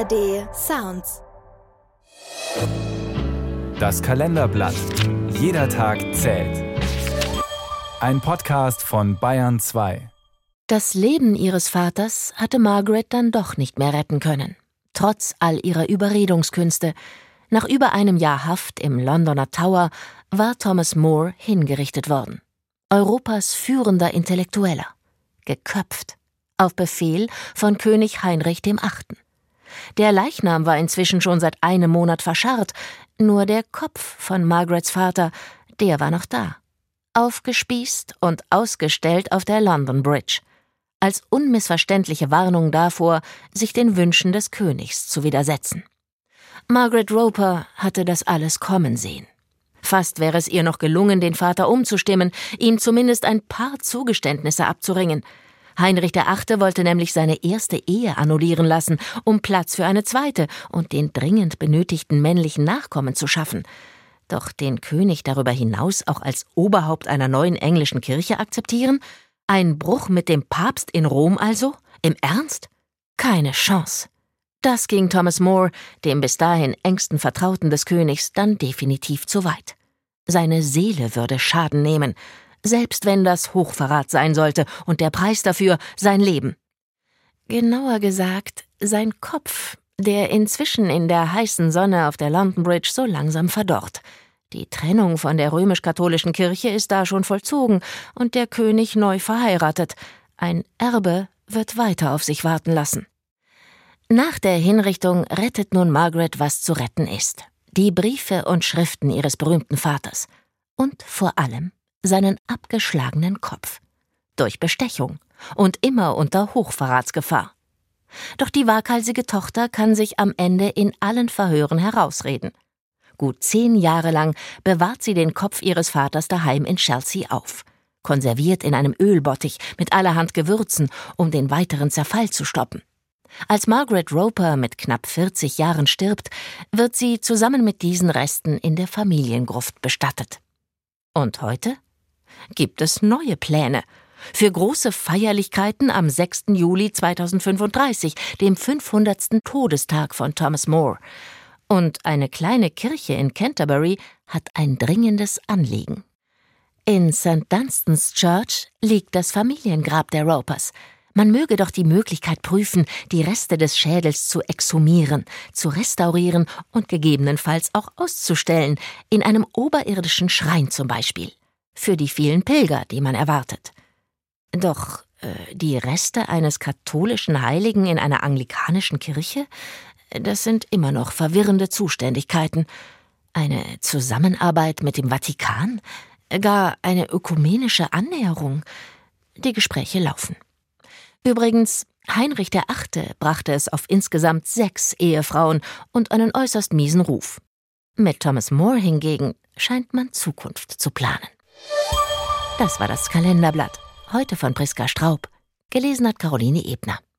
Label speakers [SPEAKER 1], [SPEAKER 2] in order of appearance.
[SPEAKER 1] ARD Sounds.
[SPEAKER 2] Das Kalenderblatt. Jeder Tag zählt. Ein Podcast von Bayern 2.
[SPEAKER 3] Das Leben ihres Vaters hatte Margaret dann doch nicht mehr retten können. Trotz all ihrer Überredungskünste. Nach über einem Jahr Haft im Londoner Tower war Thomas More hingerichtet worden. Europas führender Intellektueller. Geköpft. Auf Befehl von König Heinrich VIII. Der Leichnam war inzwischen schon seit einem Monat verscharrt, nur der Kopf von Margarets Vater, der war noch da. Aufgespießt und ausgestellt auf der London Bridge. Als unmissverständliche Warnung davor, sich den Wünschen des Königs zu widersetzen. Margaret Roper hatte das alles kommen sehen. Fast wäre es ihr noch gelungen, den Vater umzustimmen, ihm zumindest ein paar Zugeständnisse abzuringen. Heinrich VIII. Wollte nämlich seine erste Ehe annullieren lassen, um Platz für eine zweite und den dringend benötigten männlichen Nachkommen zu schaffen. Doch den König darüber hinaus auch als Oberhaupt einer neuen englischen Kirche akzeptieren? Ein Bruch mit dem Papst in Rom also? Im Ernst? Keine Chance. Das ging Thomas More, dem bis dahin engsten Vertrauten des Königs, dann definitiv zu weit. Seine Seele würde Schaden nehmen, selbst wenn das Hochverrat sein sollte und der Preis dafür sein Leben. Genauer gesagt, sein Kopf, der inzwischen in der heißen Sonne auf der London Bridge so langsam verdorrt. Die Trennung von der römisch-katholischen Kirche ist da schon vollzogen und der König neu verheiratet. Ein Erbe wird weiter auf sich warten lassen. Nach der Hinrichtung rettet nun Margaret, was zu retten ist. Die Briefe und Schriften ihres berühmten Vaters. Und vor allem seinen abgeschlagenen Kopf. Durch Bestechung und immer unter Hochverratsgefahr. Doch die waghalsige Tochter kann sich am Ende in allen Verhören herausreden. Gut 10 Jahre lang bewahrt sie den Kopf ihres Vaters daheim in Chelsea auf. Konserviert in einem Ölbottich mit allerhand Gewürzen, um den weiteren Zerfall zu stoppen. Als Margaret Roper mit knapp 40 Jahren stirbt, wird sie zusammen mit diesen Resten in der Familiengruft bestattet. Und heute gibt es neue Pläne. Für große Feierlichkeiten am 6. Juli 2035, dem 500. Todestag von Thomas More. Und eine kleine Kirche in Canterbury hat ein dringendes Anliegen. In St. Dunstan's Church liegt das Familiengrab der Ropers. Man möge doch die Möglichkeit prüfen, die Reste des Schädels zu exhumieren, zu restaurieren und gegebenenfalls auch auszustellen, in einem oberirdischen Schrein zum Beispiel. Für die vielen Pilger, die man erwartet. Doch die Reste eines katholischen Heiligen in einer anglikanischen Kirche? Das sind immer noch verwirrende Zuständigkeiten. Eine Zusammenarbeit mit dem Vatikan? Gar eine ökumenische Annäherung? Die Gespräche laufen. Übrigens, Heinrich VIII. Brachte es auf insgesamt 6 Ehefrauen und einen äußerst miesen Ruf. Mit Thomas More hingegen scheint man Zukunft zu planen. Das war das Kalenderblatt. Heute von Priska Straub. Gelesen hat Caroline Ebner.